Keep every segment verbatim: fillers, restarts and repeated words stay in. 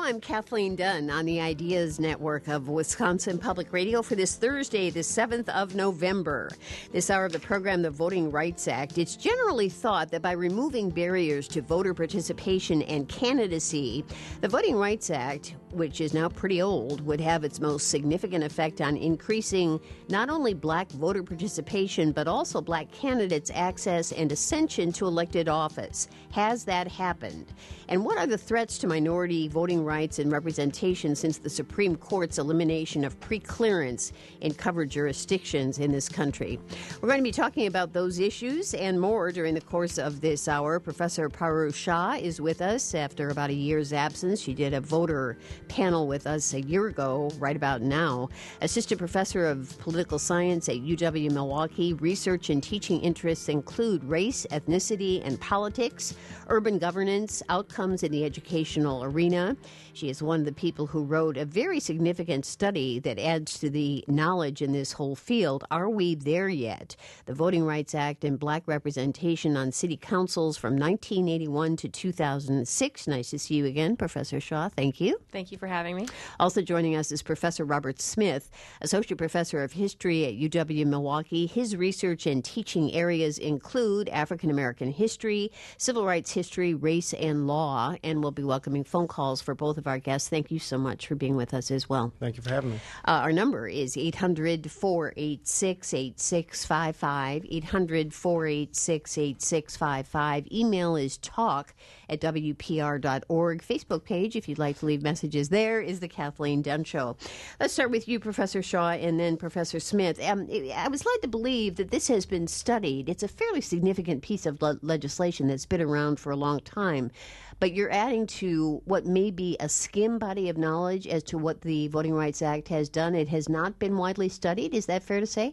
I'm Kathleen Dunn on the Ideas Network of Wisconsin Public Radio for this Thursday, the seventh of November. This hour of the program, the Voting Rights Act. It's generally thought that by removing barriers to voter participation and candidacy, the Voting Rights Act, which is now pretty old, would have its most significant effect on increasing not only black voter participation, but also black candidates' access and ascension to elected office. Has that happened? And what are the threats to minority voting rights and representation since the Supreme Court's elimination of preclearance in covered jurisdictions in this country? We're going to be talking about those issues and more during the course of this hour. Professor Paru Shah is with us after about a year's absence. She did a voter panel with us a year ago, right about now. Assistant Professor of Political Science at U W Milwaukee. Research and teaching interests include race, ethnicity, and politics, urban governance, outcomes in the educational arena. She is one of the people who wrote a very significant study that adds to the knowledge in this whole field. Are we there yet? The Voting Rights Act and black representation on city councils from nineteen eighty-one to two thousand six. Nice to see you again, Professor Shah. Thank you. Thank you for having me. Also joining us is Professor Robert Smith, Associate Professor of History at U W Milwaukee. His research and teaching areas include African American history, civil rights history, race, and law. And we'll be welcoming phone calls for both of our guests. Thank you so much for being with us as well. Thank you for having me. Uh, our number is eight hundred, four eight six, eight six five five, eight hundred, four eight six, eight six five five. Email is talk at W P R dot org. Facebook page, if you'd like to leave messages there, is The Kathleen Dunn Show. Let's start with you, Professor Shah, and then Professor Smith. Um, I was led to believe that this has been studied. It's a fairly significant piece of le- legislation that's been around for a long time. But you're adding to what may be a skim body of knowledge as to what the Voting Rights Act has done. It has not been widely studied. Is that fair to say?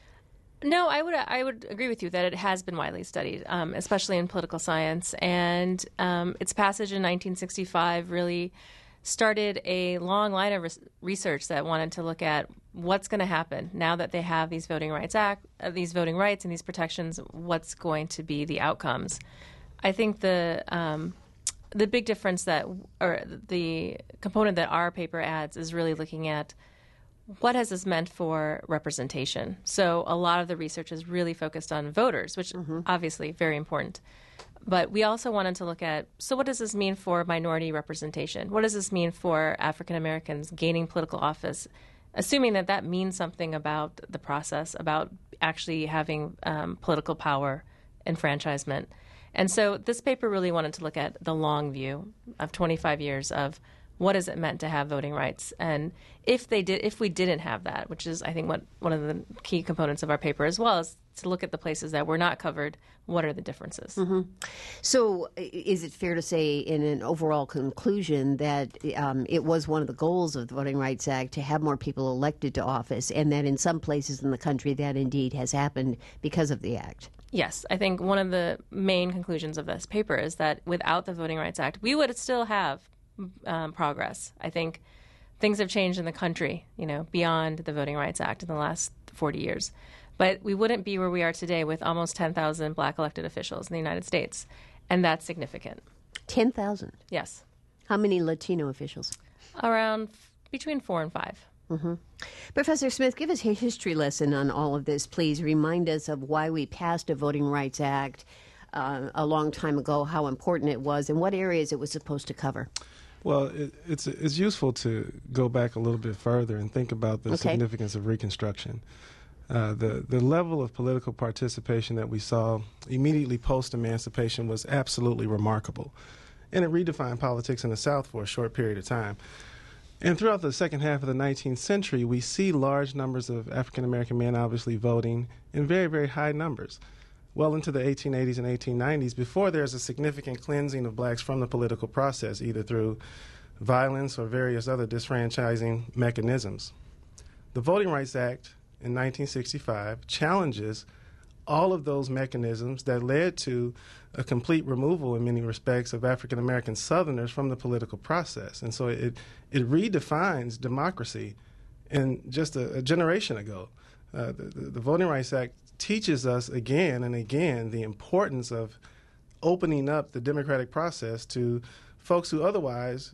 No, I would I would agree with you that it has been widely studied, um, especially in political science. And um, its passage in nineteen sixty-five really started a long line of res- research that wanted to look at what's going to happen now that they have these Voting Rights Act, uh, these voting rights and these protections. What's going to be the outcomes? I think the um, the big difference that, or the component that our paper adds, is really looking at what has this meant for representation. So a lot of the research is really focused on voters, which mm-hmm. obviously very important. But we also wanted to look at, so what does this mean for minority representation? What does this mean for African Americans gaining political office, assuming that that means something about the process, about actually having um, political power, enfranchisement. And so this paper really wanted to look at the long view of twenty-five years of what has it meant to have voting rights, and if they did, if we didn't have that, which is, I think, what one of the key components of our paper as well, is to look at the places that were not covered. What are the differences? Mm-hmm. So, is it fair to say, in an overall conclusion, that um, it was one of the goals of the Voting Rights Act to have more people elected to office, and that in some places in the country that indeed has happened because of the act? Yes, I think one of the main conclusions of this paper is that without the Voting Rights Act, we would still have um, progress. I think things have changed in the country, you know, beyond the Voting Rights Act in the last forty years. But we wouldn't be where we are today with almost ten thousand black elected officials in the United States, and that's significant. ten thousand? Yes. How many Latino officials? Around f- between four and five. Mm-hmm. Professor Smith, give us a history lesson on all of this, please. Remind us of why we passed a Voting Rights Act uh, a long time ago, how important it was, and what areas it was supposed to cover. Well, it, it's it's useful to go back a little bit further and think about the okay. significance of Reconstruction. Uh, the, the level of political participation that we saw immediately post-emancipation was absolutely remarkable. And it redefined politics in the South for a short period of time. And throughout the second half of the nineteenth century, we see large numbers of African-American men obviously voting in very, very high numbers, well into the eighteen eighties and eighteen nineties, before there's a significant cleansing of blacks from the political process, either through violence or various other disfranchising mechanisms. The Voting Rights Act in nineteen sixty-five challenges all of those mechanisms that led to a complete removal in many respects of African American Southerners from the political process. And so it it redefines democracy in just a, a generation ago. Uh, the, the, the Voting Rights Act teaches us again and again the importance of opening up the democratic process to folks who otherwise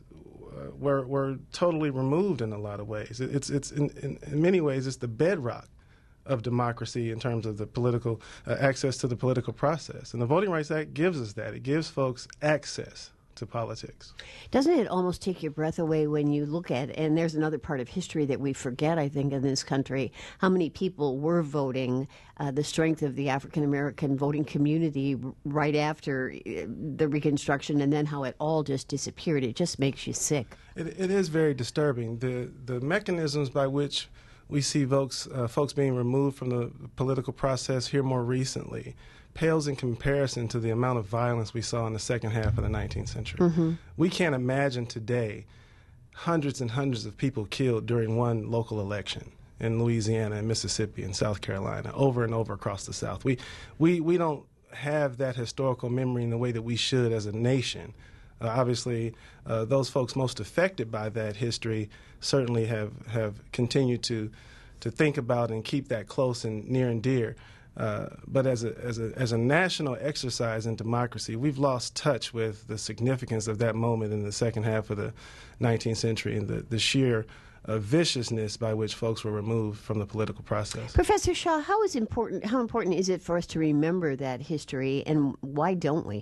uh, were were totally removed in a lot of ways. It, it's it's in, in, in many ways it's the bedrock of democracy in terms of the political uh, access to the political process. And the Voting Rights Act gives us that. It gives folks access to politics. Doesn't it almost take your breath away when you look at, and there's another part of history that we forget, I think, in this country, how many people were voting, uh, the strength of the African-American voting community right after the Reconstruction, and then how it all just disappeared. It just makes you sick. It, it is very disturbing. The, the mechanisms by which we see folks, uh, folks being removed from the political process here more recently pales in comparison to the amount of violence we saw in the second half of the nineteenth century. Mm-hmm. We can't imagine today hundreds and hundreds of people killed during one local election in Louisiana and Mississippi and South Carolina, over and over across the South. We, we, we don't have that historical memory in the way that we should as a nation. Uh, obviously, uh, those folks most affected by that history certainly have, have continued to, to think about and keep that close and near and dear. Uh, but as a, as, a, as a national exercise in democracy, we've lost touch with the significance of that moment in the second half of the nineteenth century and the, the sheer uh, viciousness by which folks were removed from the political process. Professor Shaw, how is important? How important is it for us to remember that history, and why don't we?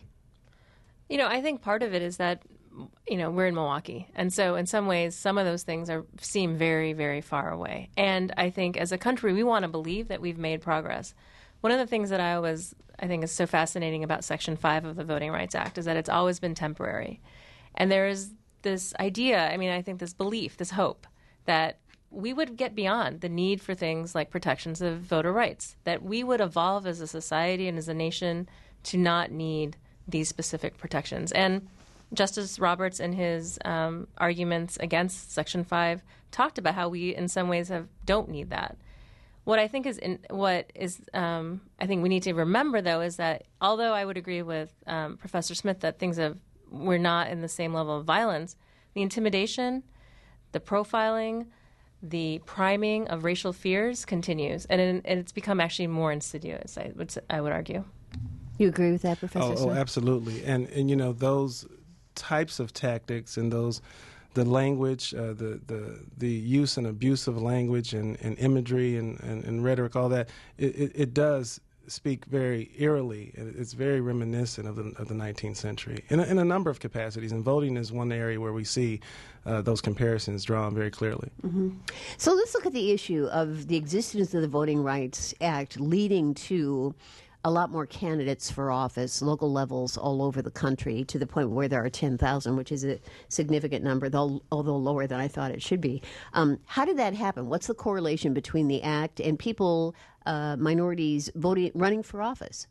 You know, I think part of it is that, you know, we're in Milwaukee. And so in some ways, some of those things are seem very, very far away. And I think as a country, we want to believe that we've made progress. One of the things that I always, I think is so fascinating about Section five of the Voting Rights Act is that it's always been temporary. And there is this idea, I mean, I think this belief, this hope, that we would get beyond the need for things like protections of voter rights, that we would evolve as a society and as a nation to not need these specific protections. And Justice Roberts, in his um, arguments against Section five, talked about how we, in some ways, have don't need that. What I think is, in, what is, um, I think we need to remember, though, is that although I would agree with um, Professor Smith that things have, we're not in the same level of violence, the intimidation, the profiling, the priming of racial fears continues, and, it, and it's become actually more insidious, I would, I would argue. You agree with that, Professor Oh, Smith? oh, absolutely. And, and, you know, those types of tactics and those the language, uh, the, the the use and abuse of language and, and imagery and, and, and rhetoric, all that, it, it, it does speak very eerily. It's very reminiscent of the, of the nineteenth century in a, in a number of capacities. And voting is one area where we see uh, those comparisons drawn very clearly. Mm-hmm. So let's look at the issue of the existence of the Voting Rights Act leading to a lot more candidates for office, local levels all over the country, to the point where there are ten thousand, which is a significant number, though, although lower than I thought it should be. Um, how did that happen? What's the correlation between the act and people, uh, minorities, voting, running for office?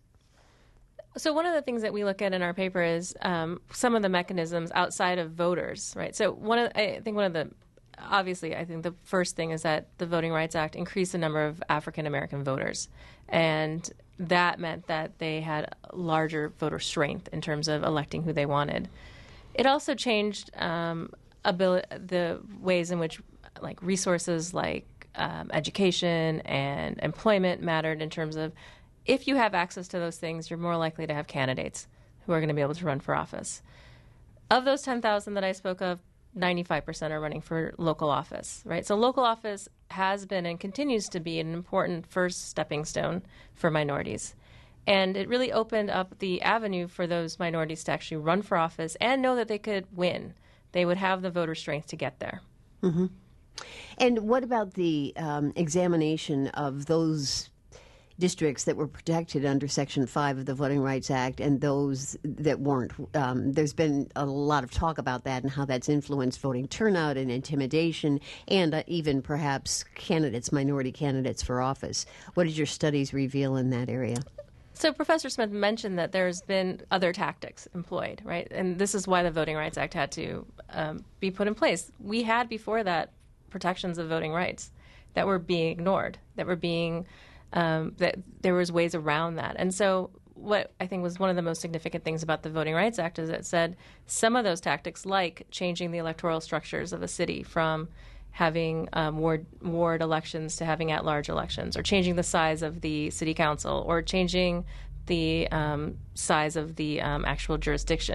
So one of the things that we look at in our paper is um, some of the mechanisms outside of voters, right? So one of, I think one of the, obviously, I think the first thing is that the Voting Rights Act increased the number of African-American voters. And that meant that they had larger voter strength in terms of electing who they wanted. It also changed um, abil- the ways in which, like, resources like um, education and employment mattered in terms of if you have access to those things, you're more likely to have candidates who are going to be able to run for office. Of those ten thousand that I spoke of, ninety-five percent are running for local office, right? So local office has been and continues to be an important first stepping stone for minorities. And it really opened up the avenue for those minorities to actually run for office and know that they could win. They would have the voter strength to get there. Mm-hmm. And what about the um, examination of those districts that were protected under Section five of the Voting Rights Act and those that weren't? Um, there's been a lot of talk about that and how that's influenced voting turnout and intimidation and uh, even perhaps candidates, minority candidates for office. What did your studies reveal in that area? So Professor Smith mentioned that there's been other tactics employed, right? And this is why the Voting Rights Act had to um, be put in place. We had before that protections of voting rights that were being ignored, that were being Um, that there was ways around that. And so what I think was one of the most significant things about the Voting Rights Act is it said some of those tactics, like changing the electoral structures of a city from having um, ward, ward elections to having at-large elections, or changing the size of the city council, or changing the um, size of the um, actual jurisdiction,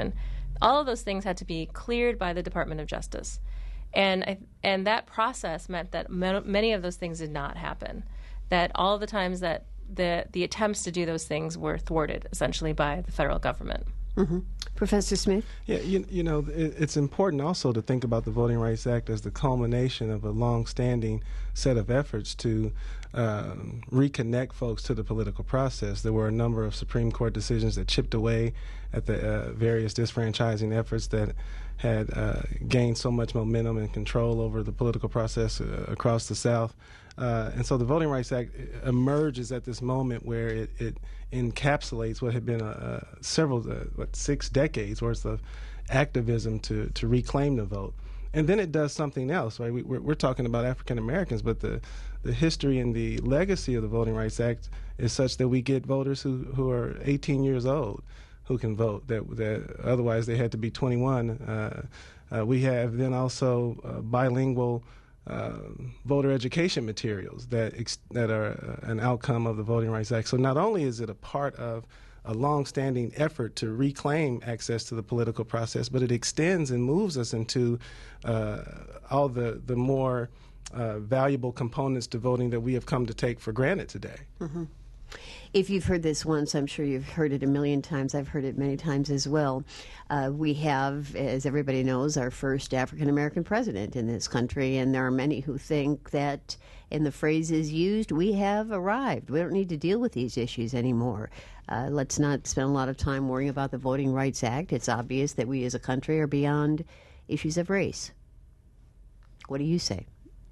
All of those things had to be cleared by the Department of Justice. And I, and that process meant that many of those things did not happen, that all the times that the, the attempts to do those things were thwarted, essentially, by the federal government. Mm-hmm. Professor Smith? Yeah, you, you know, it, it's important also to think about the Voting Rights Act as the culmination of a long-standing set of efforts to uh, reconnect folks to the political process. There were a number of Supreme Court decisions that chipped away at the uh, various disfranchising efforts that had uh, gained so much momentum and control over the political process uh, across the South. Uh, and so the Voting Rights Act emerges at this moment where it, it encapsulates what had been a, a several, uh, what, six decades worth of activism to, to reclaim the vote. And then it does something else, right? We, we're, we're talking about African Americans, but the, the history and the legacy of the Voting Rights Act is such that we get voters who, who are eighteen years old who can vote, that, that otherwise they had to be twenty-one. Uh, uh, we have then also uh, bilingual uh, voter education materials that ex- that are uh, an outcome of the Voting Rights Act. So not only is it a part of a long-standing effort to reclaim access to the political process, but it extends and moves us into uh, all the, the more uh, valuable components to voting that we have come to take for granted today. Mm-hmm. If you've heard this once, I'm sure you've heard it a million times. I've heard it many times as well. Uh, we have, as everybody knows, our first African-American president in this country, and there are many who think that, in the phrases used, we have arrived. We don't need to deal with these issues anymore. Uh, let's not spend a lot of time worrying about the Voting Rights Act. It's obvious that we as a country are beyond issues of race. What do you say?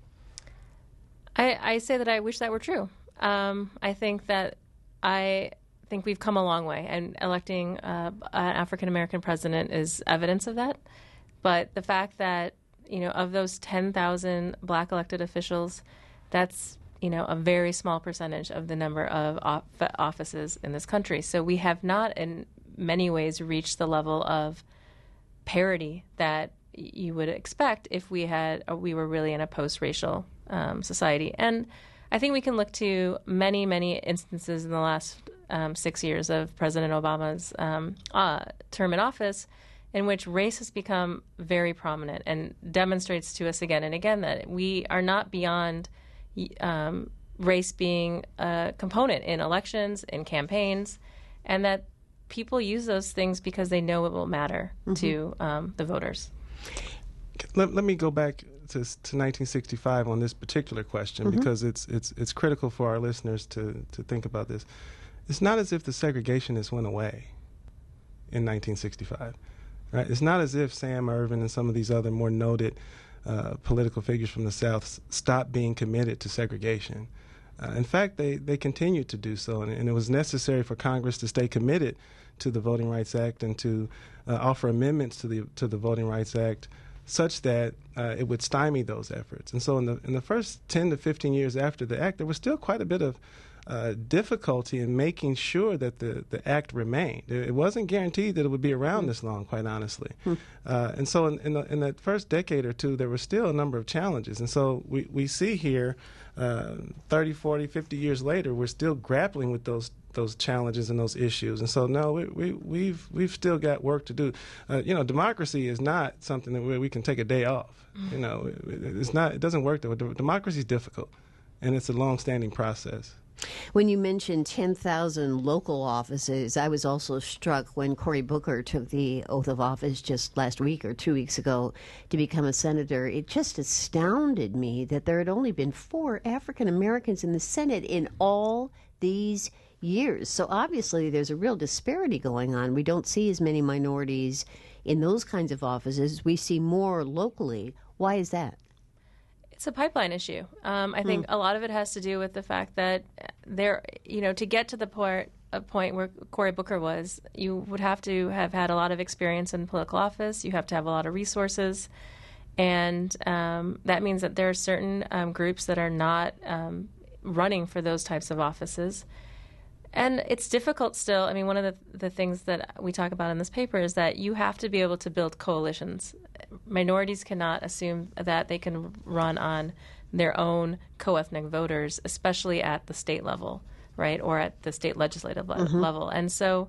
I, I say that I wish that were true. Um, I think that I think we've come a long way, and electing uh, an African-American president is evidence of that. But the fact that, you know, of those ten thousand black elected officials, that's, you know, a very small percentage of the number of off- offices in this country. So we have not in many ways reached the level of parity that you would expect if we had, or we were really in a post-racial um, society. And I think we can look to many, many instances in the last um, six years of President Obama's um, uh, term in office in which race has become very prominent and demonstrates to us again and again that we are not beyond um, race being a component in elections, in campaigns, and that people use those things because they know it will matter mm-hmm. to um, the voters. Let, let me go back to, to nineteen sixty-five on this particular question mm-hmm. because it's it's it's critical for our listeners to, to think about this. It's not as if the segregationists went away in nineteen sixty-five, right? It's not as if Sam Ervin and some of these other more noted uh, political figures from the South s- stopped being committed to segregation. Uh, in fact, they, they continued to do so, and, and it was necessary for Congress to stay committed to the Voting Rights Act and to uh, offer amendments to the to the Voting Rights Act such that uh, it would stymie those efforts. And so in the in the first ten to fifteen years after the act, there was still quite a bit of uh, difficulty in making sure that the, the act remained. It, it wasn't guaranteed that it would be around mm. this long, quite honestly. Mm. Uh, and so in, in, the, in that first decade or two, there were still a number of challenges. And so we, we see here uh, thirty, forty, fifty years later, we're still grappling with those those challenges and those issues. And so, no, we, we, we've we've still got work to do. Uh, you know, democracy is not something that we, we can take a day off. Mm. You know, it, it's not. It doesn't work that way. Democracy is difficult, and it's a long-standing process. When you mentioned ten thousand local offices, I was also struck when Cory Booker took the oath of office just last week or two weeks ago to become a senator. It just astounded me that there had only been four African Americans in the Senate in all these years. So obviously there's a real disparity going on. We don't see as many minorities in those kinds of offices. We see more locally. Why is that? It's a pipeline issue. Um, I think mm. a lot of it has to do with the fact that there, you know, to get to the point, a point where Cory Booker was, you would have to have had a lot of experience in political office. You have to have a lot of resources. And um, that means that there are certain um, groups that are not um, running for those types of offices. And it's difficult still. I mean, one of the, the things that we talk about in this paper is that you have to be able to build coalitions. Minorities cannot assume that they can run on their own co-ethnic voters, especially at the state level, right, or at the state legislative le- mm-hmm. level. And so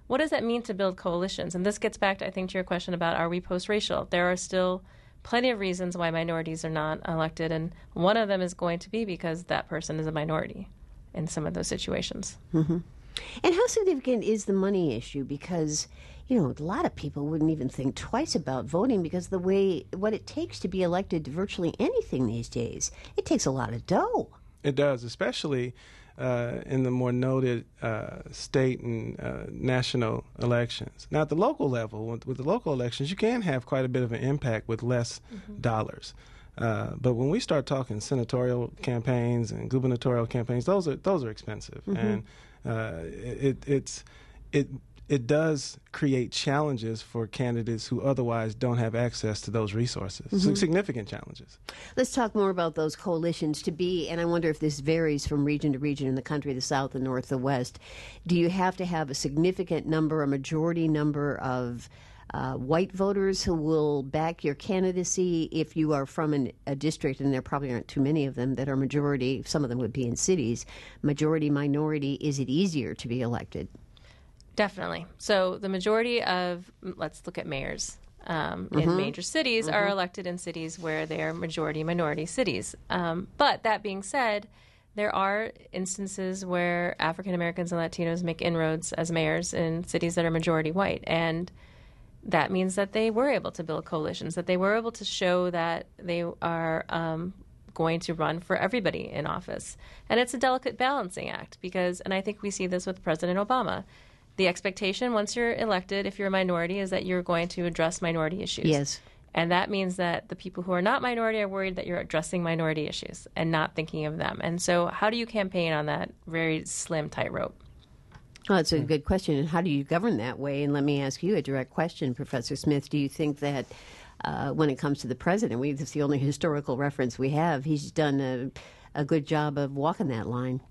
what does that mean to build coalitions? And this gets back, to, I think, to your question about are we post-racial? There are still plenty of reasons why minorities are not elected, and one of them is going to be because that person is a minority in some of those situations. Mm-hmm. And how significant is the money issue? Because, you know, a lot of people wouldn't even think twice about voting because the way, what it takes to be elected to virtually anything these days, it takes a lot of dough. It does, especially uh, in the more noted uh, state and uh, national elections. Now, at the local level, with, with the local elections, you can have quite a bit of an impact with less mm-hmm. dollars. Uh, but when we start talking senatorial campaigns and gubernatorial campaigns, those are those are expensive, mm-hmm. and uh, it it's it it does create challenges for candidates who otherwise don't have access to those resources. Mm-hmm. So significant challenges. Let's talk more about those coalitions to be, and I wonder if this varies from region to region in the country, the South, the North, the West. Do you have to have a significant number, a majority number of Uh, white voters who will back your candidacy if you are from an, a district, and there probably aren't too many of them that are majority, some of them would be in cities, majority, minority, is it easier to be elected? Definitely. So the majority of, let's look at mayors um, in mm-hmm. major cities mm-hmm. are elected in cities where they are majority minority cities. Um, but that being said, there are instances where African Americans and Latinos make inroads as mayors in cities that are majority white, and that means that they were able to build coalitions, that they were able to show that they are um, going to run for everybody in office. And it's a delicate balancing act because, and I think we see this with President Obama, the expectation once you're elected, if you're a minority, is that you're going to address minority issues. Yes. And that means that the people who are not minority are worried that you're addressing minority issues and not thinking of them. And so how do you campaign on that very slim tightrope? Well, that's a good question. And how do you govern that way? And let me ask you a direct question, Professor Smith. Do you think that uh, when it comes to the president, we, that's the only historical reference we have, he's done a, a good job of walking that line?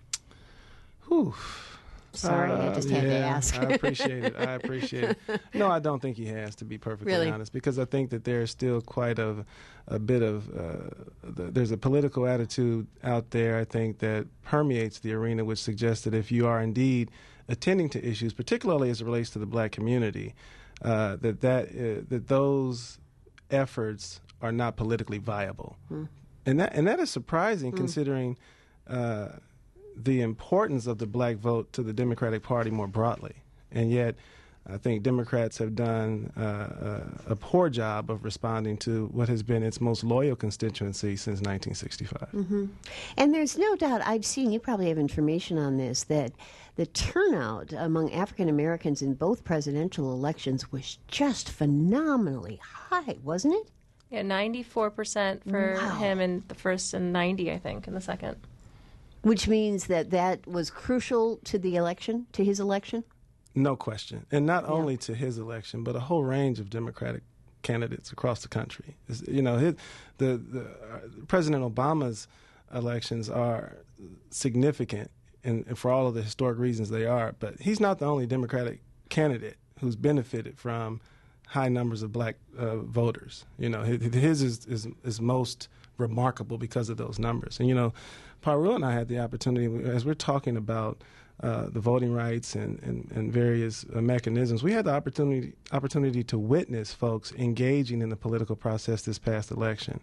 Whew. Sorry, uh, I just had yeah, to ask. I appreciate it. I appreciate it. No, I don't think he has, to be perfectly really? honest, because I think that there's still quite a, a bit of, uh, the, there's a political attitude out there, I think, that permeates the arena, which suggests that if you are indeed attending to issues, particularly as it relates to the black community, uh, that that uh, that those efforts are not politically viable, mm. and that and that is surprising mm. considering uh, the importance of the black vote to the Democratic Party more broadly, and yet I think Democrats have done uh, a, a poor job of responding to what has been its most loyal constituency since nineteen sixty-five. Mm-hmm. And there's no doubt, I've seen, you probably have information on this, that the turnout among African Americans in both presidential elections was just phenomenally high, wasn't it? Yeah, ninety-four percent for wow. him in the first and ninety, I think, in the second. Which means that that was crucial to the election, to his election? No question. And not yeah. only to his election, but a whole range of Democratic candidates across the country. It's, you know, his, the, the uh, President Obama's elections are significant, and, and for all of the historic reasons they are, but he's not the only Democratic candidate who's benefited from high numbers of black uh, voters. You know, his, his is, is, is most remarkable because of those numbers. And, you know, Paru and I had the opportunity, as we're talking about Uh, the voting rights and, and, and various uh, mechanisms, we had the opportunity opportunity to witness folks engaging in the political process this past election.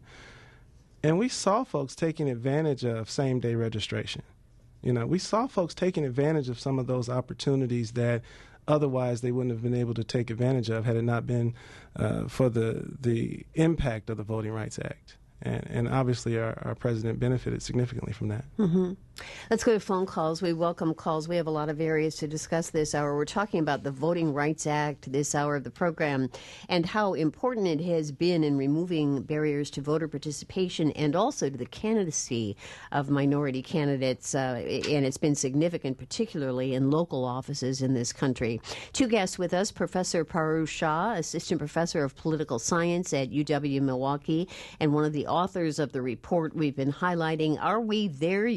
And we saw folks taking advantage of same-day registration. You know, we saw folks taking advantage of some of those opportunities that otherwise they wouldn't have been able to take advantage of had it not been uh, for the, the impact of the Voting Rights Act. And, and obviously our, our president benefited significantly from that. Mm-hmm. Let's go to phone calls. We welcome calls. We have a lot of areas to discuss this hour. We're talking about the Voting Rights Act this hour of the program and how important it has been in removing barriers to voter participation and also to the candidacy of minority candidates. Uh, and it's been significant, particularly in local offices in this country. Two guests with us, Professor Paru Shah, Assistant Professor of Political Science at U W-Milwaukee, and one of the authors of the report we've been highlighting, Are We There Yet?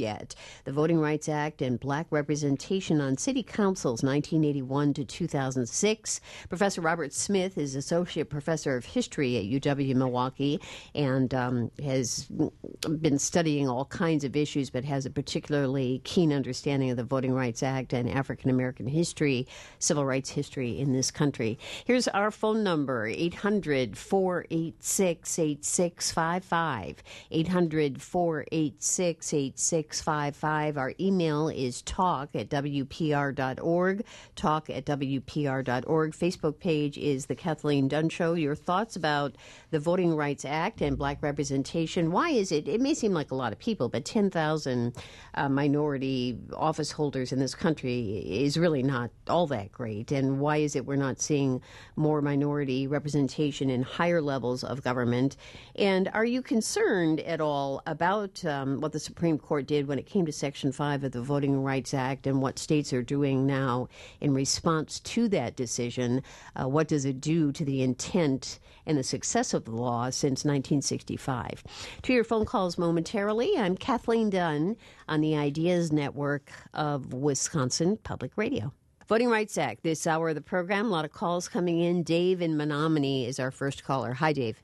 the Voting Rights Act and Black Representation on City Councils, nineteen eighty-one to two thousand six. Professor Robert Smith is Associate Professor of History at U W-Milwaukee and um, has been studying all kinds of issues, but has a particularly keen understanding of the Voting Rights Act and African American history, civil rights history in this country. Here's our phone number, eight hundred, four eight six, eight six five five, eight hundred, four eight six, eight six five five. Our email is talk at w p r dot org, talk at w p r dot org. Facebook page is The Kathleen Dunn Show. Your thoughts about the Voting Rights Act and black representation. Why is it, it may seem like a lot of people, but ten thousand uh, minority office holders in this country is really not all that great. And why is it we're not seeing more minority representation in higher levels of government? And are you concerned at all about um, what the Supreme Court did when it came to Section five of the Voting Rights Act and what states are doing now in response to that decision? Uh, what does it do to the intent and the success of the law since nineteen sixty-five? To your phone calls momentarily, I'm Kathleen Dunn on the Ideas Network of Wisconsin Public Radio. Voting Rights Act, this hour of the program, a lot of calls coming in. Dave in Menominee is our first caller. Hi, Dave.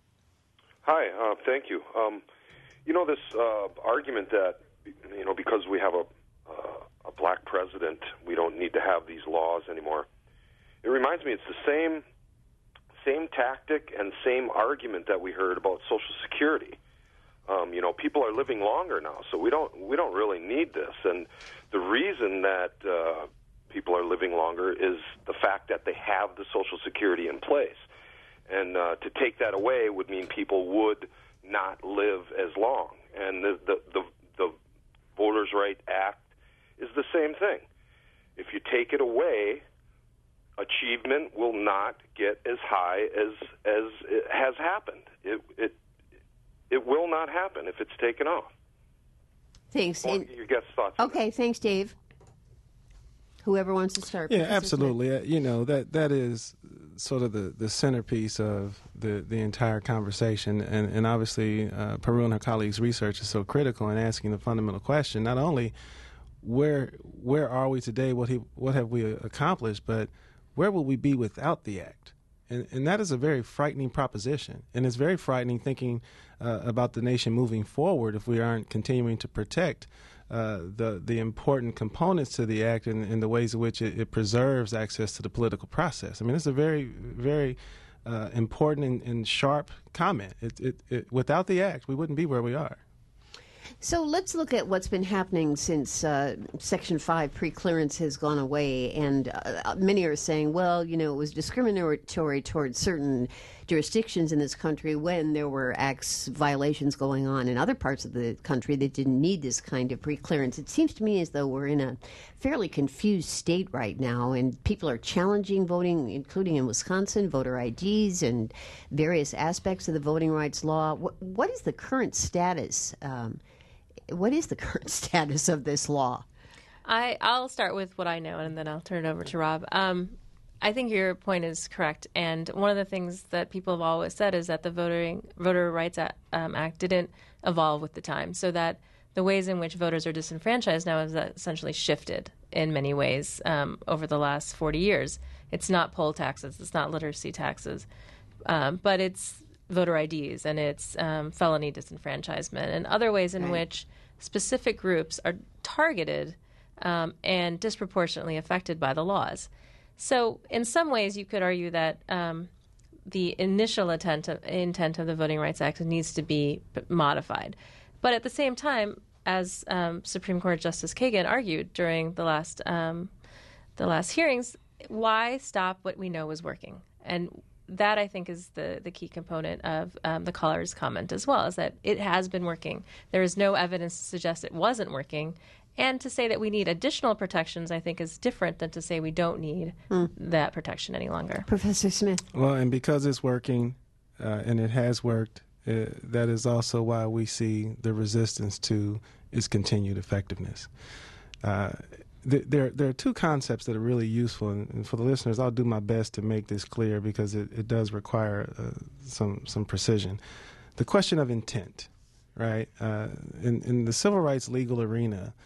Hi, uh, thank you. Um, you know, this uh, argument that, you know, because we have a, uh, a black president, we don't need to have these laws anymore. It reminds me it's the same same tactic and same argument that we heard about Social Security. Um, you know, people are living longer now, so we don't we don't really need this. And the reason that uh, people are living longer is the fact that they have the Social Security in place. And uh, to take that away would mean people would not live as long. And the, the, the, the Voters' Right Act is the same thing. If you take it away, achievement will not get as high as as it has happened. It it it will not happen if it's taken off. Thanks. I want your guest thoughts. Okay, thanks, Dave. Whoever wants to start. Yeah, Professor absolutely. Smith. Uh, you know, that that is sort of the, the centerpiece of the, the entire conversation. And, and obviously, uh, Peru and her colleagues' research is so critical in asking the fundamental question, not only where where are we today, what he, what have we accomplished, but where will we be without the act? And, and that is a very frightening proposition. And it's very frightening thinking uh, about the nation moving forward if we aren't continuing to protect uh, the the important components to the act and, and the ways in which it, it preserves access to the political process. I mean, it's a very, very uh, important and, and sharp comment. It, it, it, without the act, we wouldn't be where we are. So let's look at what's been happening since uh, Section five preclearance has gone away. And uh, many are saying, well, you know, it was discriminatory towards certain jurisdictions in this country when there were acts violations going on in other parts of the country that didn't need this kind of preclearance. It seems to me as though we're in a fairly confused state right now, and people are challenging voting, including in Wisconsin, voter I Ds and various aspects of the voting rights law. What, what is the current status? Um, what is the current status of this law? I, I'll start with what I know, and then I'll turn it over to Rob. Um, I think your point is correct, and one of the things that people have always said is that the Voting, Voter Rights Act, um, Act didn't evolve with the time, so that the ways in which voters are disenfranchised now has essentially shifted in many ways um, over the last forty years. It's not poll taxes, it's not literacy taxes, um, but it's voter I Ds and it's um, felony disenfranchisement and other ways in right. which specific groups are targeted um, and disproportionately affected by the laws. So in some ways, you could argue that um, the initial intent of, intent of the Voting Rights Act needs to be modified. But at the same time, as um, Supreme Court Justice Kagan argued during the last um, the last hearings, why stop what we know is working? And that, I think, is the, the key component of um, the caller's comment as well, is that it has been working. There is no evidence to suggest it wasn't working. And to say that we need additional protections, I think, is different than to say we don't need mm. that protection any longer. Professor Smith. Well, and because it's working, uh, and it has worked, uh, that is also why we see the resistance to its continued effectiveness. Uh, th- there, there are two concepts that are really useful, and, and for the listeners, I'll do my best to make this clear because it, it does require uh, some some precision. The question of intent, right? Uh, in, in the civil rights legal arena,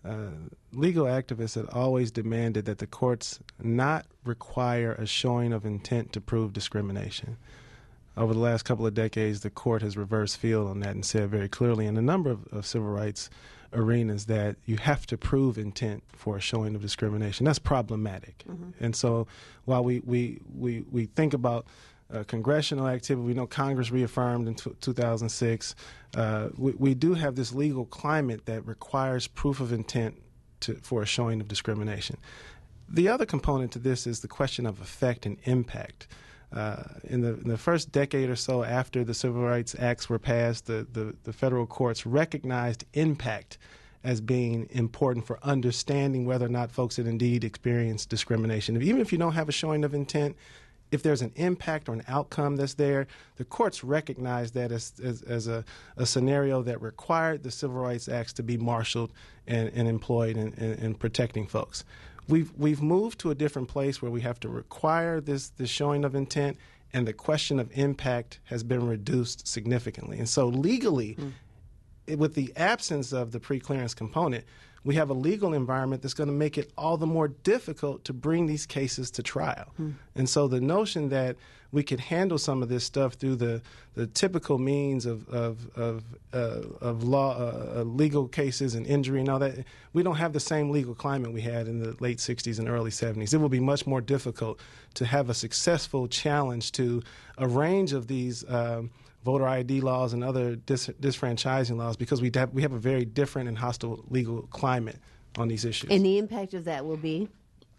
uh, legal activists had always demanded that the courts not require a showing of intent to prove discrimination. Over the last couple of decades, the court has reversed field on that and said very clearly in a number of, of civil rights arenas that you have to prove intent for a showing of discrimination. That's problematic. Mm-hmm. And so while we, we, we, we think about uh, congressional activity, we know Congress reaffirmed in t- two thousand six, uh, we, we do have this legal climate that requires proof of intent to, for a showing of discrimination. The other component to this is the question of effect and impact. Uh, in, the, in the first decade or so after the Civil Rights Acts were passed, the, the, the federal courts recognized impact as being important for understanding whether or not folks had indeed experienced discrimination. Even if you don't have a showing of intent, if there's an impact or an outcome that's there, the courts recognize that as, as, as a, a scenario that required the Civil Rights Acts to be marshaled and, and employed in, in, in protecting folks. We've we've moved to a different place where we have to require this, this showing of intent, and the question of impact has been reduced significantly. And so legally, mm. it, with the absence of the preclearance component, we have a legal environment that's going to make it all the more difficult to bring these cases to trial. Mm. And so the notion that we could handle some of this stuff through the, the typical means of of of, uh, of law, uh, uh, legal cases and injury and all that, we don't have the same legal climate we had in the late sixties and early seventies. It will be much more difficult to have a successful challenge to a range of these um, voter I D laws and other dis- disfranchising laws because we have, we have a very different and hostile legal climate on these issues. And the impact of that will be?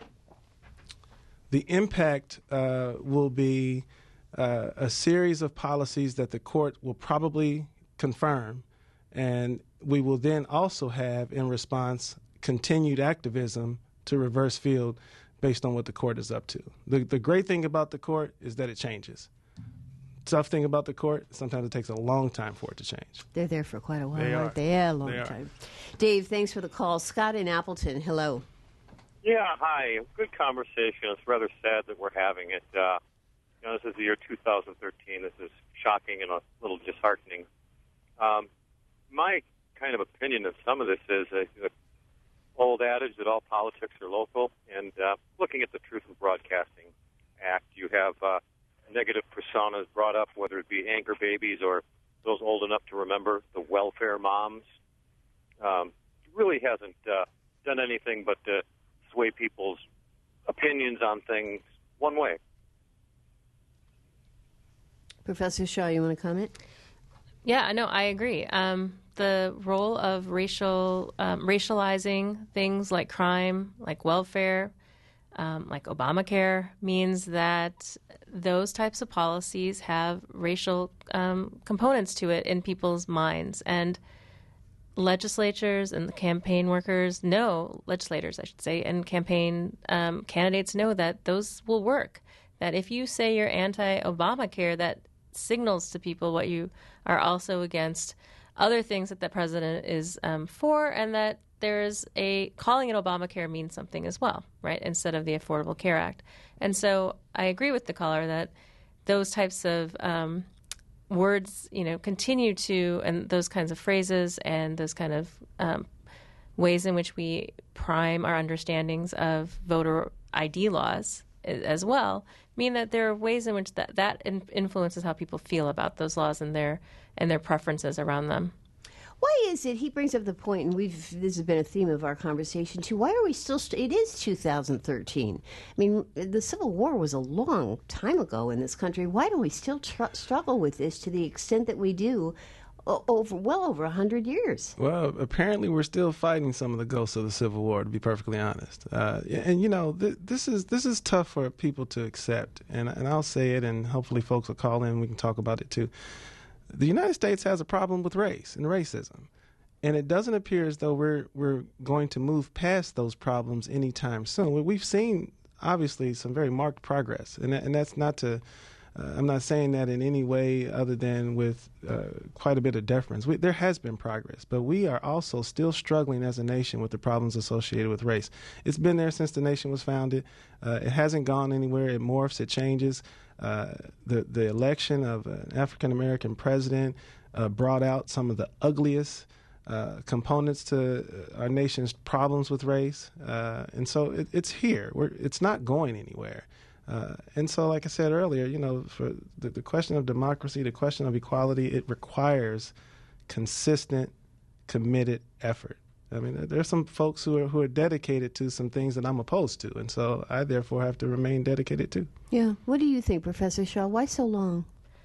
The impact uh, will be uh, a series of policies that the court will probably confirm, and we will then also have, in response, continued activism to reverse field based on what the court is up to. The, the great thing about the court is that it changes. Tough thing about the court, sometimes it takes a long time for it to change. They're there for quite a while, they aren't are. they? Yeah, a long they time. Dave, thanks for the call. Scott in Appleton, hello. Yeah, hi. Good conversation. It's rather sad that we're having it. Uh, you know, this is the year two thousand thirteen. This is shocking and a little disheartening. Um, my kind of opinion of some of this is uh, the old adage that all politics are local. And uh, looking at the Truth in Broadcasting Act, you have uh, negative personas brought up, whether it be anchor babies or those old enough to remember the welfare moms. Um, it really hasn't uh, done anything but uh, sway people's opinions on things one way. Professor Shaw, you want to comment? Yeah, no, I agree. Um, the role of racial um, racializing things like crime, like welfare, um, like Obamacare, means that those types of policies have racial um, components to it in people's minds. And legislatures and the campaign workers know, legislators, I should say, and campaign um, candidates know that those will work. That if you say you're anti-Obamacare, that signals to people what you are also against other things that the president is um, for, and that there's a calling it Obamacare means something as well, right? Instead of the Affordable Care Act. And so I agree with the caller that those types of um, words, you know, continue to, and those kinds of phrases and those kind of um, ways in which we prime our understandings of voter I D laws as well, mean that there are ways in which that, that influences how people feel about those laws and their and their preferences around them. Why is it, he brings up the point, and we've this has been a theme of our conversation too, why are we still, st- it is two thousand thirteen. I mean, the Civil War was a long time ago in this country. Why do we still tr- struggle with this to the extent that we do o- over well over one hundred years? Well, apparently we're still fighting some of the ghosts of the Civil War, to be perfectly honest. Uh, and, you know, th- this is this is tough for people to accept, and, and I'll say it, and hopefully folks will call in and we can talk about it too. The United States has a problem with race and racism, and it doesn't appear as though we're we're going to move past those problems anytime soon. We've seen, obviously, some very marked progress, and that, and that's not to. Uh, I'm not saying that in any way other than with uh, quite a bit of deference. We, there has been progress, but we are also still struggling as a nation with the problems associated with race. It's been there since the nation was founded. Uh, it hasn't gone anywhere. It morphs. It changes. Uh, the the election of an African American president uh, brought out some of the ugliest uh, components to our nation's problems with race, uh, and so it, it's here. We're, it's not going anywhere. Uh, and so, like I said earlier, you know, for the, the question of democracy, the question of equality, it requires consistent, committed effort. I mean, there are some folks who are who are dedicated to some things that I'm opposed to, and so I therefore have to remain dedicated too. Yeah. What do you think, Professor Shaw? Why so long?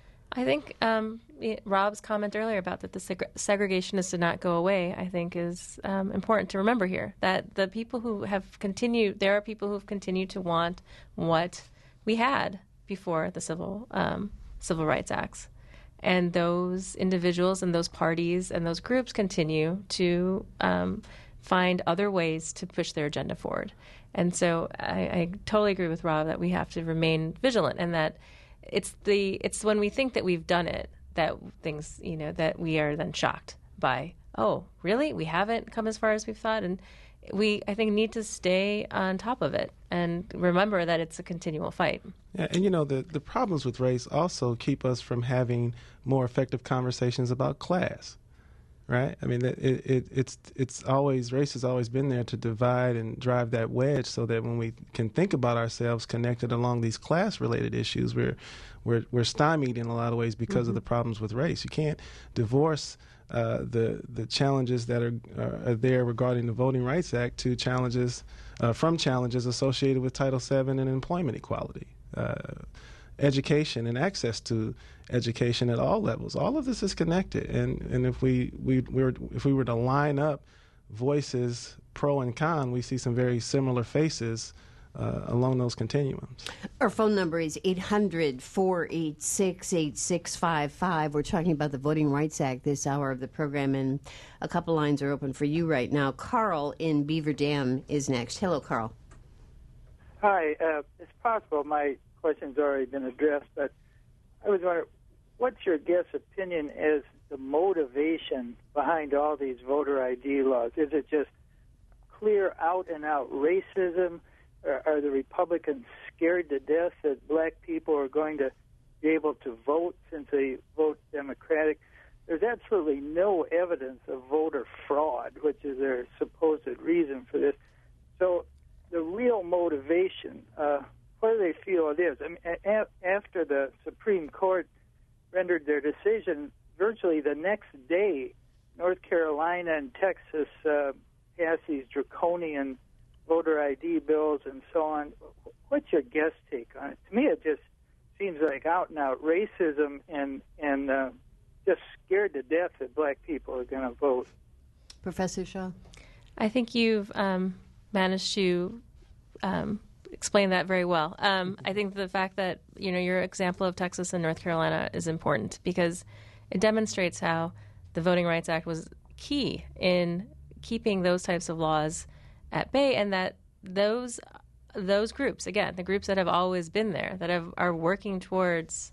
I think um, it, Rob's comment earlier about that the seg- segregationists did not go away, I think is um, important to remember here. That the people who have continued, there are people who have continued to want what we had before the Civil um, Civil Rights Acts. And those individuals and those parties and those groups continue to um, find other ways to push their agenda forward. And so I, I totally agree with Rob that we have to remain vigilant, and that it's the it's when we think that we've done it that things, you know, that we are then shocked by, oh, really? We haven't come as far as we've thought? And we, I think, need to stay on top of it and remember that it's a continual fight. Yeah, and you know, the, the problems with race also keep us from having more effective conversations about class, right? I mean, it, it, it's it's always, race has always been there to divide and drive that wedge so that when we can think about ourselves connected along these class-related issues, we're, we're, we're stymied in a lot of ways because mm-hmm. of the problems with race. You can't divorce Uh, the the challenges that are, uh, are there regarding the Voting Rights Act to challenges uh, from challenges associated with Title seven and employment equality, uh, education and access to education at all levels. All of this is connected, and, and if we we, we were, if we were to line up voices pro and con, we see some very similar faces Uh, along those continuums. Our phone number is eight hundred, four eight six, eight six five five. We're talking about the Voting Rights Act this hour of the program, and a couple lines are open for you right now. Carl in Beaver Dam is next. Hello, Carl. Hi. Uh, it's possible my question's already been addressed, but I was wondering, what's your guess opinion as the motivation behind all these voter I D laws? Is it just clear out-and-out racism? Are the Republicans scared to death that black people are going to be able to vote since they vote Democratic? There's absolutely no evidence of voter fraud, which is their supposed reason for this. So the real motivation, uh, what do they feel it is? I mean, a- after the Supreme Court rendered their decision, virtually the next day, North Carolina and Texas uh, passed these draconian voter I D bills and so on. What's your guess take on it? To me, it just seems like out-and-out racism and, and uh, just scared to death that black people are going to vote. Professor Shaw? I think you've um, managed to um, explain that very well. Um, I think the fact that, you know, your example of Texas and North Carolina is important because it demonstrates how the Voting Rights Act was key in keeping those types of laws at bay, and that those those groups, again, the groups that have always been there, that have, are working towards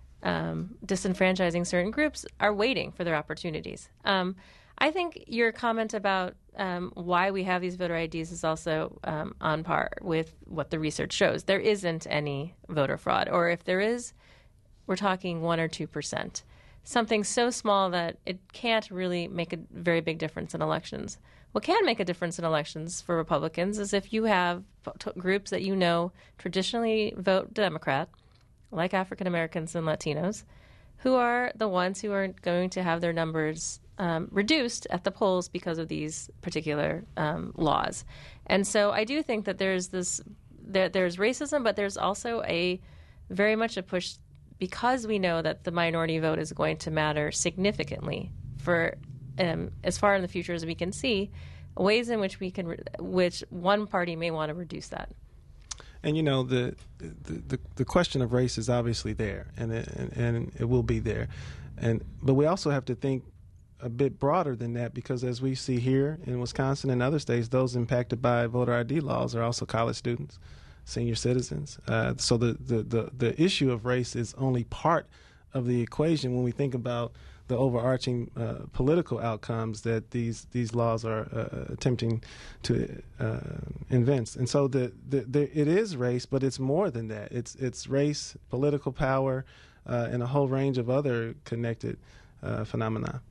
um, disenfranchising certain groups, are waiting for their opportunities. Um, I think your comment about um, why we have these voter I Ds is also um, on par with what the research shows. There isn't any voter fraud, or if there is, we're talking one or two percent. Something so small that it can't really make a very big difference in elections. What can make a difference in elections for Republicans is if you have t- groups that you know traditionally vote Democrat, like African Americans and Latinos, who are the ones who are going to have their numbers um, reduced at the polls because of these particular um, laws. And so I do think that there's this, there, there's racism, but there's also a very much a push because we know that the minority vote is going to matter significantly for um, as far in the future as we can see, ways in which we can, re- which one party may want to reduce that. And you know, the the, the, the question of race is obviously there, and it, and, and it will be there, and but we also have to think a bit broader than that, because as we see here in Wisconsin and other states, those impacted by voter I D laws are also college students, senior citizens. Uh, so the, the, the, the issue of race is only part of the equation when we think about the overarching uh, political outcomes that these these laws are uh, attempting to uh, invent. And so the, the, the, it is race, but it's more than that. It's it's race, political power, uh, and a whole range of other connected uh, phenomena.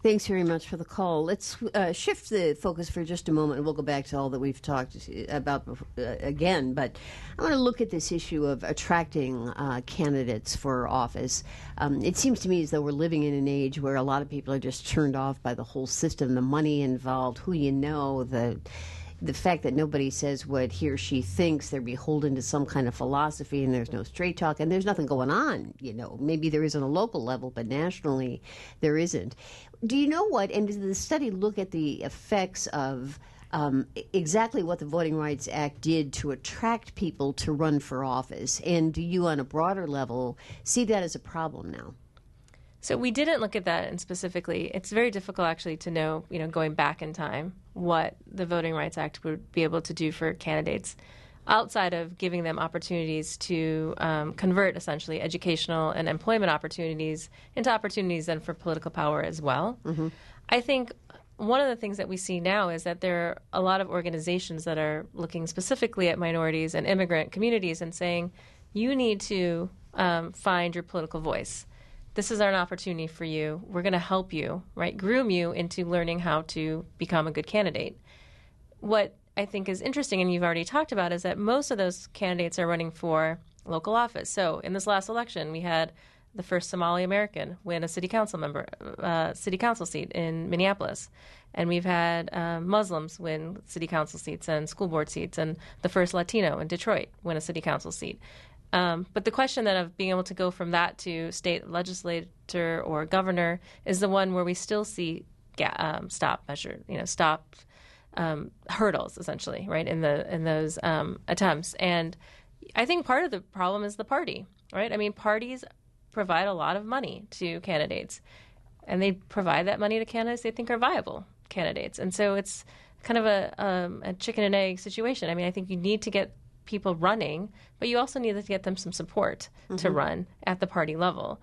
Thanks very much for the call. Let's uh, shift the focus for just a moment, and we'll go back to all that we've talked about uh, again. But I want to look at this issue of attracting uh, candidates for office. Um, it seems to me as though we're living in an age where a lot of people are just turned off by the whole system, the money involved, who you know, the the fact that nobody says what he or she thinks. They're beholden to some kind of philosophy, and there's no straight talk, and there's nothing going on. You know, maybe there is on a local level, but nationally there isn't. Do you know what, and does the study look at the effects of um, exactly what the Voting Rights Act did to attract people to run for office? And do you, on a broader level, see that as a problem now? So we didn't look at that and specifically. It's very difficult actually to know, you know, going back in time, what the Voting Rights Act would be able to do for candidates outside of giving them opportunities to um, convert essentially educational and employment opportunities into opportunities then for political power as well. Mm-hmm. I think one of the things that we see now is that there are a lot of organizations that are looking specifically at minorities and immigrant communities and saying, you need to um, find your political voice. This is an opportunity for you. We're going to help you, right? Groom you into learning how to become a good candidate. What I think is interesting, and you've already talked about, is that most of those candidates are running for local office. So in this last election, we had the first Somali American win a city council member, uh, city council seat in Minneapolis, and we've had uh, Muslims win city council seats and school board seats, and the first Latino in Detroit win a city council seat. Um, but the question then of being able to go from that to state legislator or governor is the one where we still see ga- um, stop measure, you know, stop um, hurdles essentially, right, in the in those um, attempts. And I think part of the problem is the party, right? I mean, parties provide a lot of money to candidates, and they provide that money to candidates they think are viable candidates. And so it's kind of a, um, a chicken and egg situation. I mean, I think you need to get people running, but you also need to get them some support mm-hmm. to run at the party level.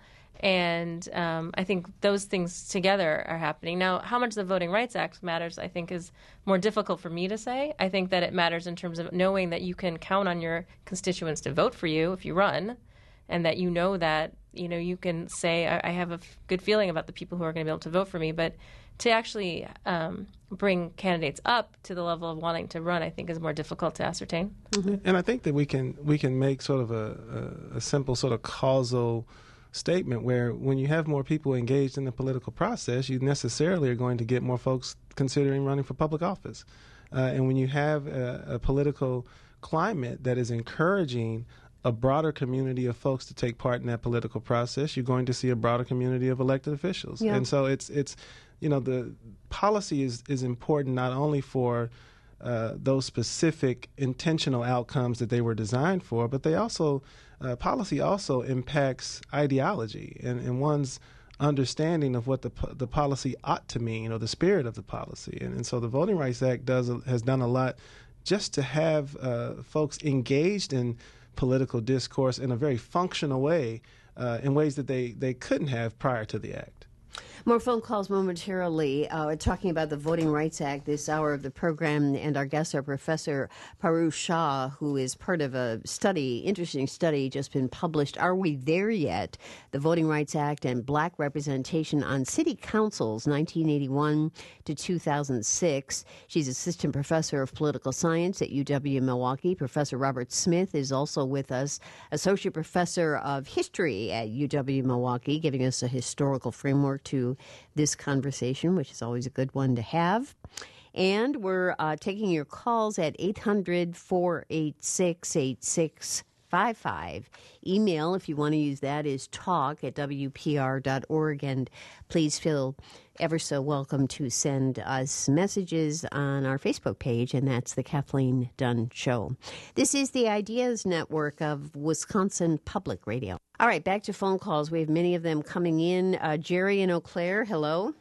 And um, I think those things together are happening. Now, how much the Voting Rights Act matters, I think, is more difficult for me to say. I think that it matters in terms of knowing that you can count on your constituents to vote for you if you run, and that you know that, you know, you can say, I, I have a f- good feeling about the people who are going to be able to vote for me. But to actually um, bring candidates up to the level of wanting to run, I think, is more difficult to ascertain. Mm-hmm. And I think that we can we can make sort of a, a, a simple sort of causal statement where when you have more people engaged in the political process, you necessarily are going to get more folks considering running for public office. Uh, and when you have a, a political climate that is encouraging a broader community of folks to take part in that political process, you're going to see a broader community of elected officials. Yeah. And so it's it's you know, the policy is, is important not only for uh, those specific intentional outcomes that they were designed for, but they also uh, policy also impacts ideology and, and one's understanding of what the the policy ought to mean, or the spirit of the policy. And, and so the Voting Rights Act does has done a lot just to have uh, folks engaged in political discourse in a very functional way, uh, in ways that they, they couldn't have prior to the act. More phone calls momentarily. Uh, we're talking about the Voting Rights Act this hour of the program, and our guests are Professor Parush Shah, who is part of a study, interesting study, just been published. Are we there yet? The Voting Rights Act and Black Representation on City Councils, nineteen eighty-one to two thousand six. She's assistant professor of political science at U W-Milwaukee. Professor Robert Smith is also with us, associate professor of history at U W-Milwaukee, giving us a historical framework to this conversation, which is always a good one to have. And we're uh, taking your calls at eight hundred, four eight six, eight six five five. Email, if you want to use that, is talk at w p r dot org. And please feel ever so welcome to send us messages on our Facebook page, and that's The Kathleen Dunn Show. This is the Ideas Network of Wisconsin Public Radio. All right, back to phone calls. We have many of them coming in. Uh, Jerry in Eau Claire, hello.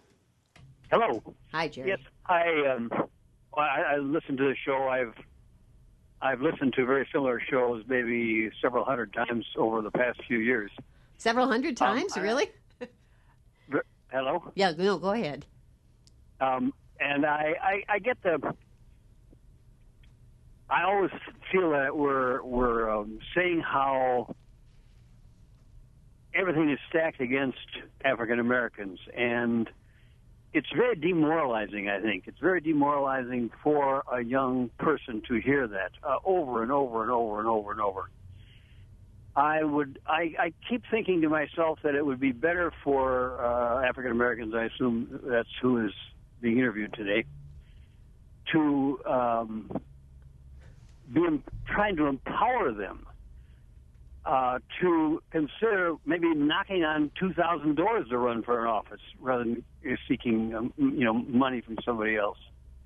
Hello. Hi, Jerry. Yes, I um, I, I listened to the show. I've I've listened to very similar shows, maybe several hundred times over the past few years. Several hundred times, um, really? I, hello. Yeah, no, go ahead. Um, and I, I, I get the. I always feel that we're we're um, saying how everything is stacked against African Americans, and it's very demoralizing, I think. It's very demoralizing for a young person to hear that uh, over and over and over and over and over. I would. I, I keep thinking to myself that it would be better for uh, African Americans, I assume that's who is being interviewed today, to um, be trying to empower them uh, to consider maybe knocking on two thousand doors to run for an office rather than seeking um, you know money from somebody else.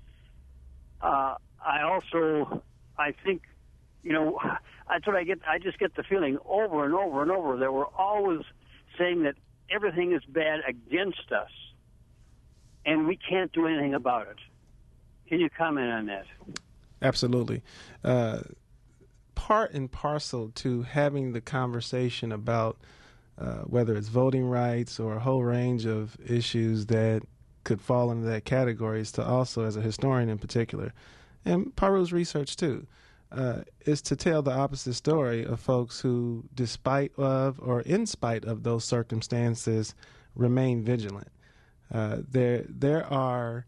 Uh, I also, I think, you know, that's what I get. I just get the feeling over and over and over that we're always saying that everything is bad against us, and we can't do anything about it. Can you comment on that? Absolutely. Uh, part and parcel to having the conversation about uh, whether it's voting rights or a whole range of issues that could fall into that category is to also, as a historian in particular, and Paru's research too, uh, is to tell the opposite story of folks who, despite of or in spite of those circumstances, remain vigilant. Uh, there, there are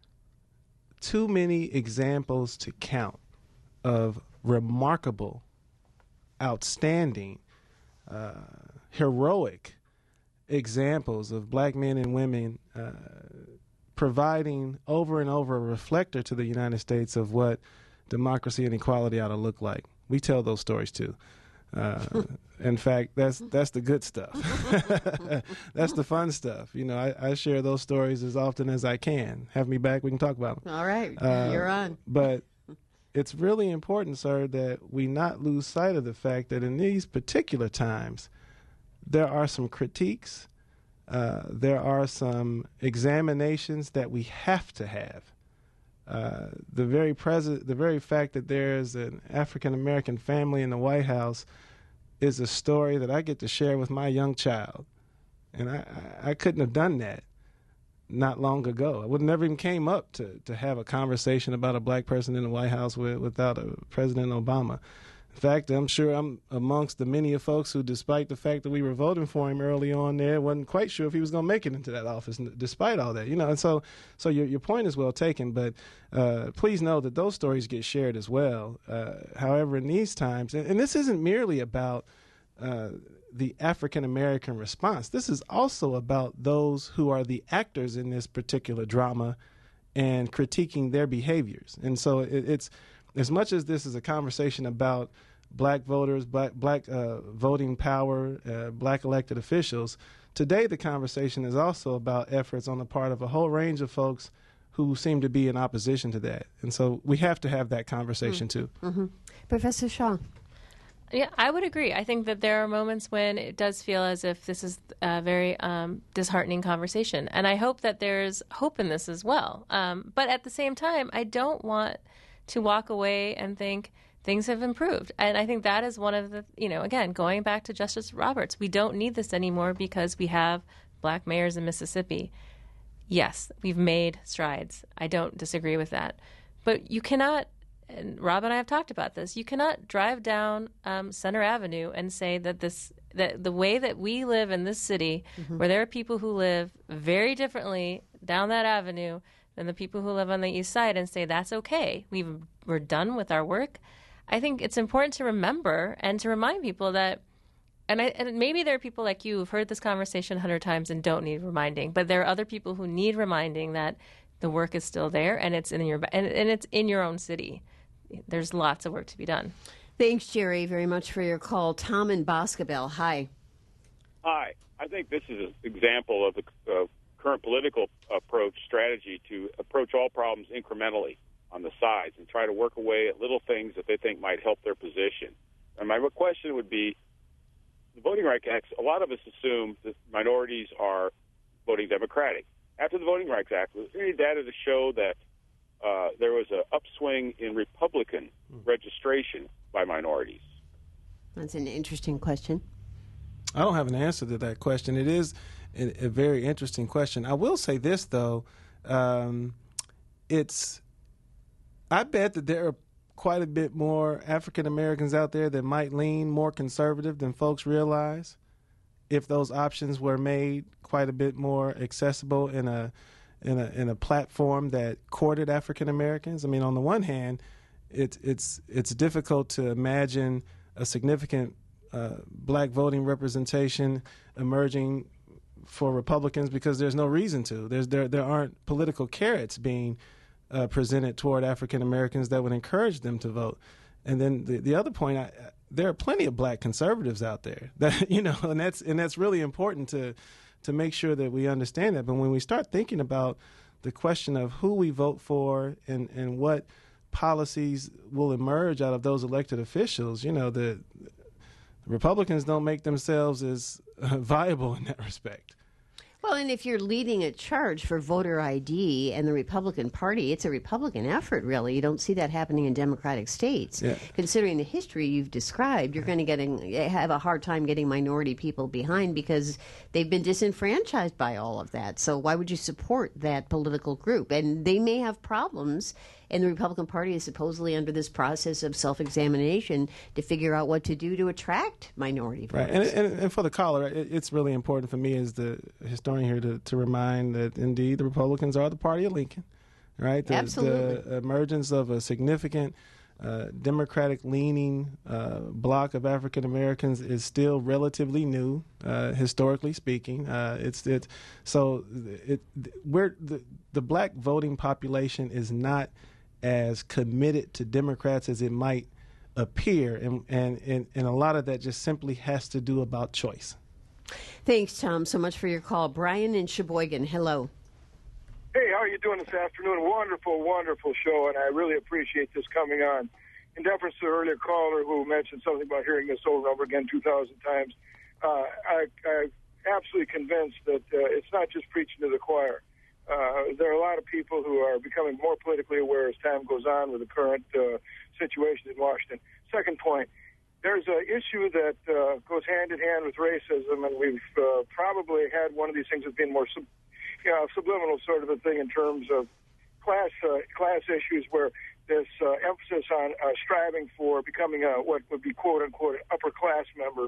too many examples to count of remarkable, outstanding, uh, heroic examples of black men and women uh, providing over and over a reflector to the United States of what democracy and equality ought to look like. We tell those stories too. Uh, in fact, that's that's the good stuff. That's the fun stuff. You know, I, I share those stories as often as I can. Have me back, we can talk about them. All right, uh, you're on. But it's really important, sir, that we not lose sight of the fact that in these particular times, there are some critiques, uh, there are some examinations that we have to have. Uh, the very present, the very fact that there is an African American family in the White House is a story that I get to share with my young child, and I, I, I couldn't have done that not long ago. It would never even came up to to have a conversation about a black person in the White House with, without a President Obama. In fact, I'm sure I'm amongst the many of folks who, despite the fact that we were voting for him early on there, wasn't quite sure if he was going to make it into that office, despite all that. You know, and so so your your point is well taken, but uh, please know that those stories get shared as well. Uh, however, in these times, and, and this isn't merely about uh, the African-American response. This is also about those who are the actors in this particular drama and critiquing their behaviors. And so it, it's as much as this is a conversation about black voters, black, black uh, voting power, uh, black elected officials, today the conversation is also about efforts on the part of a whole range of folks who seem to be in opposition to that. And so we have to have that conversation, mm. too. Mm-hmm. Professor Shaw. Yeah, I would agree. I think that there are moments when it does feel as if this is a very um, disheartening conversation. And I hope that there's hope in this as well. Um, but at the same time, I don't want to walk away and think things have improved. And I think that is one of the, you know, again, going back to Justice Roberts, we don't need this anymore because we have black mayors in Mississippi. Yes, we've made strides. I don't disagree with that. But you cannot, and Rob and I have talked about this, you cannot drive down um, Center Avenue and say that this that the way that we live in this city, mm-hmm. where there are people who live very differently down that avenue than the people who live on the east side, and say that's okay. We've, we're done with our work. I think it's important to remember and to remind people that, and, I, and maybe there are people like you who've heard this conversation a hundred times and don't need reminding, but there are other people who need reminding that the work is still there and it's in your and, and it's in your own city. There's lots of work to be done. Thanks, Jerry, very much for your call. Tom in Boscobel, hi. Hi. I think this is an example of the uh, current political approach strategy to approach all problems incrementally on the sides and try to work away at little things that they think might help their position. And my question would be, the Voting Rights Act, a lot of us assume that minorities are voting Democratic. After the Voting Rights Act, was there any data to show that uh, there was an upswing in Republican registration by minorities? That's an interesting question. I don't have an answer to that question. It is a, a very interesting question. I will say this, though. Um, it's, I bet that there are quite a bit more African Americans out there that might lean more conservative than folks realize if those options were made quite a bit more accessible in a in a in a platform that courted African Americans. I mean, on the one hand, it's it's it's difficult to imagine a significant uh, black voting representation emerging for Republicans because there's no reason to. There's there there aren't political carrots being uh, presented toward African Americans that would encourage them to vote. And then the the other point, I, there are plenty of black conservatives out there that you know, and that's and that's really important to to make sure that we understand that. But when we start thinking about the question of who we vote for and and what policies will emerge out of those elected officials, you know, the, the Republicans don't make themselves as uh, viable in that respect. Well, and if you're leading a charge for voter I D and the Republican Party, it's a Republican effort, really. You don't see that happening in Democratic states. Yeah. Considering the history you've described, you're going to getting, have a hard time getting minority people behind because they've been disenfranchised by all of that. So why would you support that political group? And they may have problems, and the Republican Party is supposedly under this process of self-examination to figure out what to do to attract minority voters. Right, and, and, and for the caller, it, it's really important for me as the historian here to, to remind that indeed the Republicans are the party of Lincoln, right? The, Absolutely. The emergence of a significant uh, Democratic-leaning uh, bloc of African Americans is still relatively new, uh, historically speaking. Uh, it's it, so it we're the the black voting population is not as committed to Democrats as it might appear, and, and, and, and a lot of that just simply has to do about choice. Thanks, Tom, so much for your call. Brian in Sheboygan, hello. Hey, how are you doing this afternoon? Wonderful, wonderful show, and I really appreciate this coming on. In deference to the earlier caller who mentioned something about hearing this over and over again two thousand times, uh, I, I'm absolutely convinced that uh, it's not just preaching to the choir. Uh, there are a lot of people who are becoming more politically aware as time goes on with the current uh, situation in Washington. Second point, there's an issue that uh, goes hand in hand with racism, and we've uh, probably had one of these things as being more sub, you know, subliminal sort of a thing in terms of class uh, class issues, where this uh, emphasis on uh, striving for becoming a, what would be quote-unquote upper class member,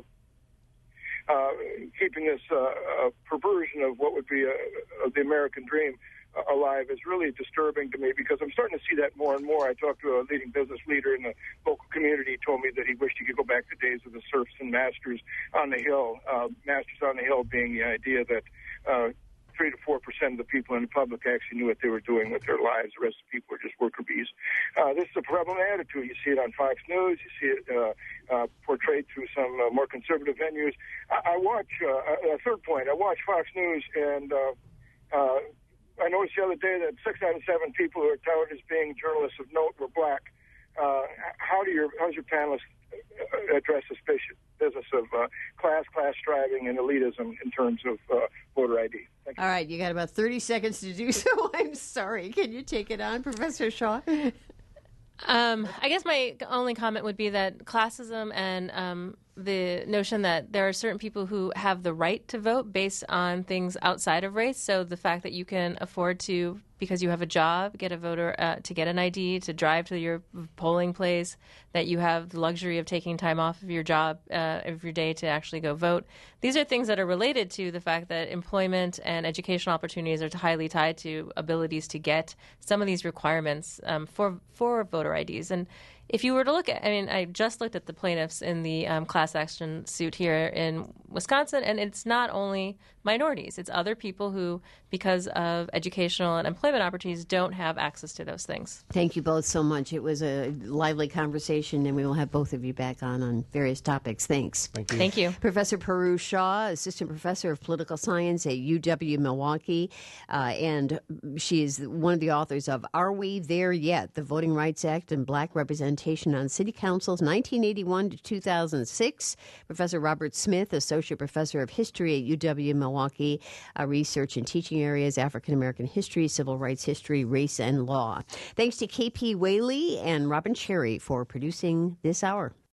Uh, keeping this uh, a perversion of what would be a, of the American dream uh, alive is really disturbing to me, because I'm starting to see that more and more. I talked to a leading business leader in the local community. He told me that he wished he could go back to days of the serfs and masters on the hill, uh, masters on the hill being the idea that uh, three to four percent of the people in the public actually knew what they were doing with their lives. The rest of the people were just worker bees. Uh, this is a prevalent attitude. You see it on Fox News. You see it uh, uh, portrayed through some uh, more conservative venues. I, I watch, uh, a third point, I watch Fox News, and uh, uh, I noticed the other day that six out of seven people who are touted as being journalists of note were black. Uh, how do your, how's your panelists address this business of uh, class, class striving, and elitism in terms of uh, voter I D? Thank you. All right, you got about thirty seconds to do so. I'm sorry. Can you take it on, Professor Shaw? Um, I guess my only comment would be that classism and um, the notion that there are certain people who have the right to vote based on things outside of race. So the fact that you can afford to, because you have a job, get a voter uh, to get an I D, to drive to your polling place, that you have the luxury of taking time off of your job, uh, of your day to actually go vote. These are things that are related to the fact that employment and educational opportunities are highly tied to abilities to get some of these requirements um, for for voter I Ds. And if you were to look at, I mean, I just looked at the plaintiffs in the um, class action suit here in Wisconsin, and it's not only minorities. It's other people who, because of educational and employment opportunities, don't have access to those things. Thank you both so much. It was a lively conversation, and we will have both of you back on on various topics. Thanks. Thank you. Thank you. Professor Peru Shaw, Assistant Professor of Political Science at U W Milwaukee, uh, and she is one of the authors of Are We There Yet? The Voting Rights Act and Black Representation on City Councils, nineteen eighty-one to two thousand six. Professor Robert Smith, Associate Professor of History at U W Milwaukee, uh, research and teaching areas, African American history, civil rights history, race, and law. Thanks to K P Whaley and Robin Cherry for producing this hour.